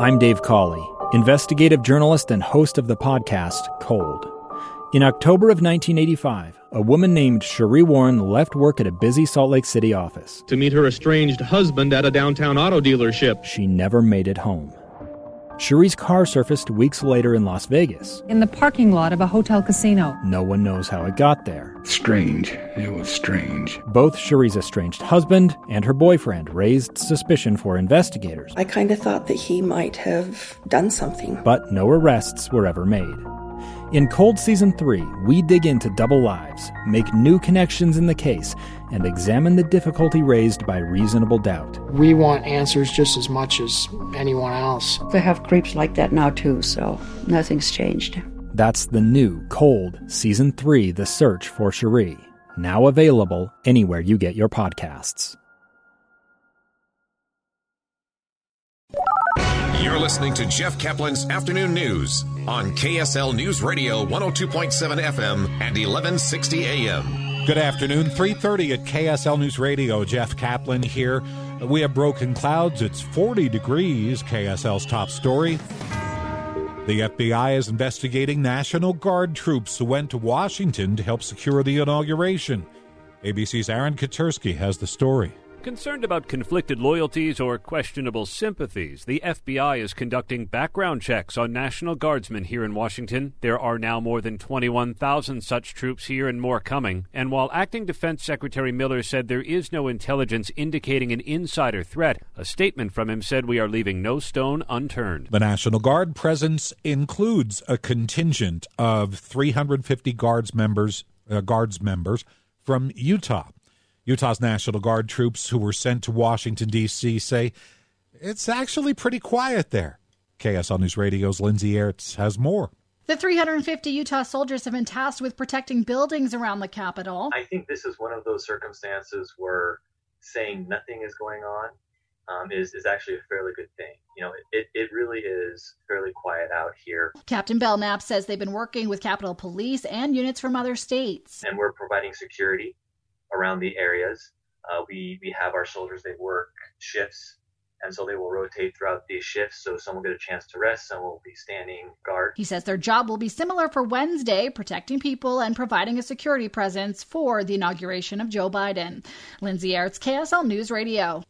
I'm Dave Cawley, investigative journalist and host of the podcast Cold. In October of 1985, a woman named Sheree Warren left work at a busy Salt Lake City office to meet her estranged husband at a downtown auto dealership. She never made it home. Sheree's car surfaced weeks later in Las Vegas. In the parking lot of a hotel casino. No one knows how it got there. Strange. It was strange. Both Sheree's estranged husband and her boyfriend raised suspicion for investigators. I kind of thought that he might have done something. But no arrests were ever made. In Cold Season 3, we dig into double lives, make new connections in the case, and examine the difficulty raised by reasonable doubt. We want answers just as much as anyone else. They have creeps like that now too, so nothing's changed. That's the new Cold Season 3, The Search for Sheree, now available anywhere you get your podcasts. You're listening to Jeff Kaplan's Afternoon News on KSL News Radio 102.7 FM and 1160 AM. Good afternoon, 3:30 at KSL News Radio. Jeff Kaplan here. We have broken clouds. It's 40 degrees, KSL's top story. The FBI is investigating National Guard troops who went to Washington to help secure the inauguration. ABC's Aaron Katersky has the story. Concerned about conflicted loyalties or questionable sympathies, the FBI is conducting background checks on National Guardsmen here in Washington. There are now more than 21,000 such troops here and more coming. And while Acting Defense Secretary Miller said there is no intelligence indicating an insider threat, a statement from him said we are leaving no stone unturned. The National Guard presence includes a contingent of 350 Guards members from Utah. Utah's National Guard troops who were sent to Washington, D.C. say it's actually pretty quiet there. KSL News Radio's Lindsay Aerts has more. The 350 Utah soldiers have been tasked with protecting buildings around the Capitol. I think this is one of those circumstances where saying nothing is going on is actually a fairly good thing. You know, it really is fairly quiet out here. Captain Belknap says they've been working with Capitol Police and units from other states. And we're providing security around the areas. We have our soldiers, they work shifts, and so they will rotate throughout these shifts, so some will get a chance to rest, some will be standing guard. He says their job will be similar for Wednesday, protecting people and providing a security presence for the inauguration of Joe Biden. Lindsay Aerts, KSL News Radio.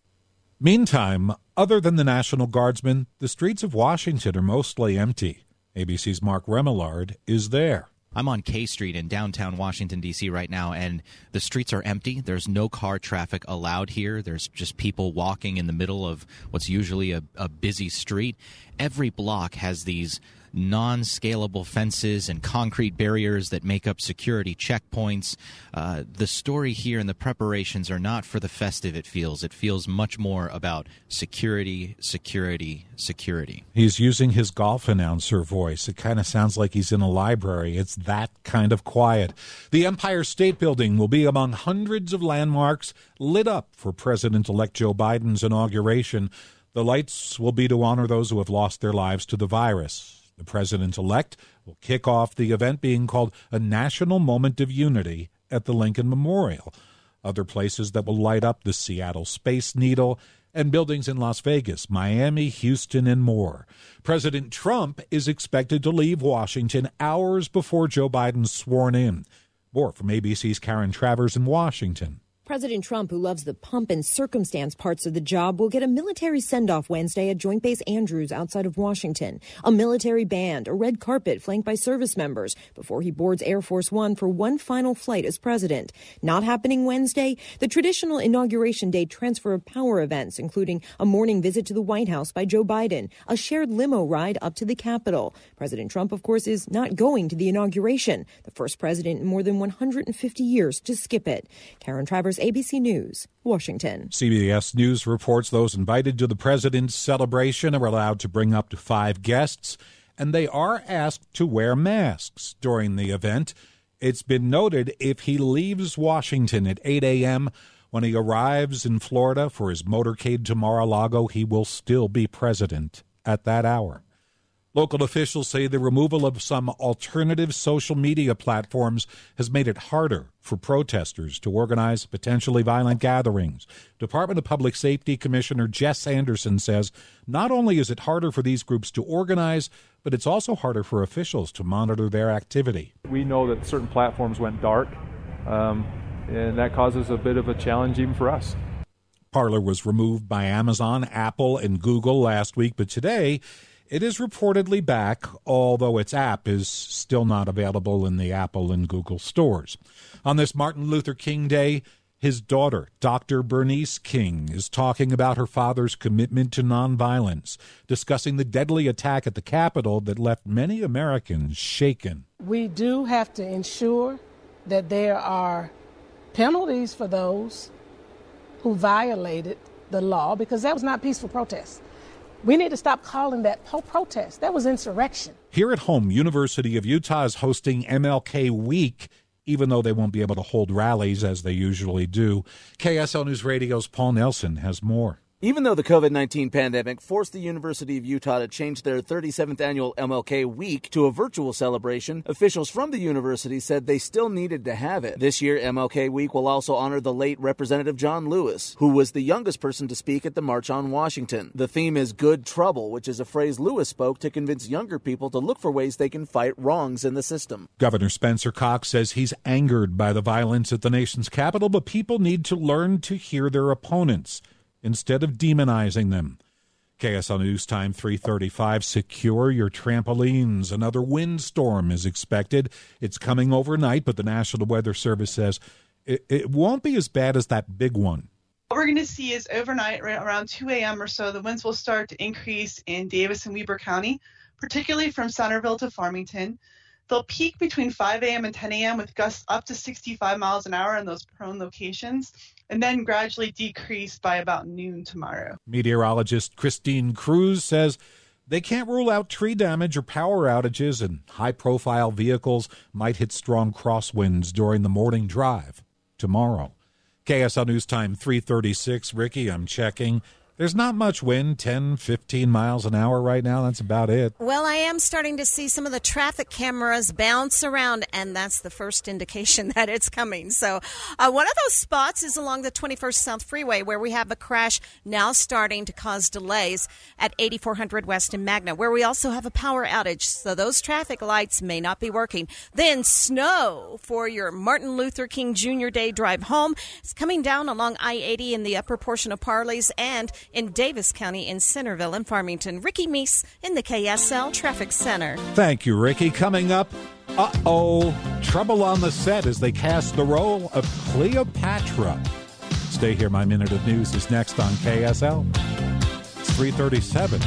Meantime, other than the National Guardsmen, the streets of Washington are mostly empty. ABC's Mark Remillard is there. I'm on K Street in downtown Washington, D.C. right now, and the streets are empty. There's no car traffic allowed here. There's just people walking in the middle of what's usually a busy street. Every block has these non-scalable fences and concrete barriers that make up security checkpoints. The story here and the preparations are not for the festive, it feels. It feels much more about security, security, security. He's using his golf announcer voice. It kind of sounds like he's in a library. It's that kind of quiet. The Empire State Building will be among hundreds of landmarks lit up for President-elect Joe Biden's inauguration. The lights will be to honor those who have lost their lives to the virus. The president-elect will kick off the event being called a National Moment of Unity at the Lincoln Memorial. Other places that will light up the Seattle Space Needle and buildings in Las Vegas, Miami, Houston, and more. President Trump is expected to leave Washington hours before Joe Biden's sworn in. More from ABC's Karen Travers in Washington. President Trump, who loves the pomp and circumstance parts of the job, will get a military send-off Wednesday at Joint Base Andrews outside of Washington. A military band, a red carpet flanked by service members before he boards Air Force One for one final flight as president. Not happening Wednesday, the traditional Inauguration Day transfer of power events, including a morning visit to the White House by Joe Biden, a shared limo ride up to the Capitol. President Trump, of course, is not going to the inauguration, the first president in more than 150 years to skip it. Karen Travers, ABC News, Washington. CBS News reports those invited to the president's celebration are allowed to bring up to 5 guests, and they are asked to wear masks during the event. It's been noted if he leaves Washington at 8 a.m., when he arrives in Florida for his motorcade to Mar-a-Lago, he will still be president at that hour. Local officials say the removal of some alternative social media platforms has made it harder for protesters to organize potentially violent gatherings. Department of Public Safety Commissioner Jess Anderson says not only is it harder for these groups to organize, but it's also harder for officials to monitor their activity. We know that certain platforms went dark, and that causes a bit of a challenge even for us. Parler was removed by Amazon, Apple, and Google last week, but today it is reportedly back, although its app is still not available in the Apple and Google stores. On this Martin Luther King Day, his daughter, Dr. Bernice King, is talking about her father's commitment to nonviolence, discussing the deadly attack at the Capitol that left many Americans shaken. We do have to ensure that there are penalties for those who violated the law, because that was not peaceful protest. We need to stop calling that protest. That was insurrection. Here at home, University of Utah is hosting MLK Week, even though they won't be able to hold rallies as they usually do. KSL News Radio's Paul Nelson has more. Even though the COVID-19 pandemic forced the University of Utah to change their 37th annual MLK Week to a virtual celebration, officials from the university said they still needed to have it. This year, MLK Week will also honor the late Representative John Lewis, who was the youngest person to speak at the March on Washington. The theme is Good Trouble, which is a phrase Lewis spoke to convince younger people to look for ways they can fight wrongs in the system. Governor Spencer Cox says he's angered by the violence at the nation's capital, but people need to learn to hear their opponents instead of demonizing them. KSL News Time 3:35. Secure your trampolines. Another windstorm is expected. It's coming overnight, but the National Weather Service says it won't be as bad as that big one. What we're going to see is overnight, right around 2 a.m. or so, the winds will start to increase in Davis and Weber County, particularly from Centerville to Farmington. They'll peak between 5 a.m. and 10 a.m. with gusts up to 65 miles an hour in those prone locations, and then gradually decrease by about noon tomorrow. Meteorologist Christine Cruz says they can't rule out tree damage or power outages, and high-profile vehicles might hit strong crosswinds during the morning drive tomorrow. KSL News Time 3:36. Ricky, I'm checking. There's not much wind, 10, 15 miles an hour right now. That's about it. Well, I am starting to see some of the traffic cameras bounce around, and that's the first indication that it's coming. So one of those spots is along the 21st South Freeway, where we have a crash now starting to cause delays at 8400 West in Magna, where we also have a power outage. So those traffic lights may not be working. Then snow for your Martin Luther King Jr. Day drive home. It's coming down along I-80 in the upper portion of Parley's and in Davis County in Centerville and Farmington. Ricky Meese in the KSL Traffic Center. Thank you, Ricky. Coming up, trouble on the set as they cast the role of Cleopatra. Stay here. My Minute of News is next on KSL. It's 3:37.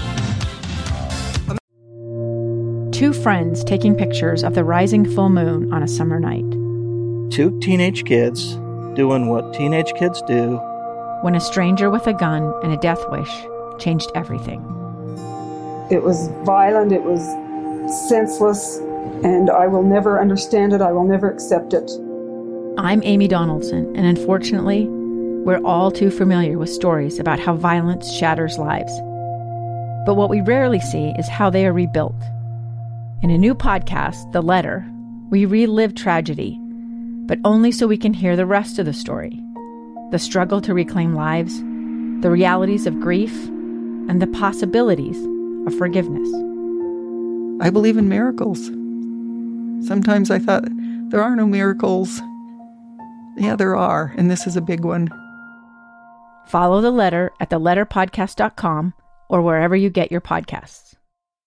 Two friends taking pictures of the rising full moon on a summer night. Two teenage kids doing what teenage kids do. When a stranger with a gun and a death wish changed everything. It was violent, it was senseless, and I will never understand it, I will never accept it. I'm Amy Donaldson, and unfortunately, we're all too familiar with stories about how violence shatters lives. But what we rarely see is how they are rebuilt. In a new podcast, The Letter, we relive tragedy, but only so we can hear the rest of the story. The struggle to reclaim lives, the realities of grief, and the possibilities of forgiveness. I believe in miracles. Sometimes I thought, there are no miracles. Yeah, there are, and this is a big one. Follow The Letter at theletterpodcast.com or wherever you get your podcasts.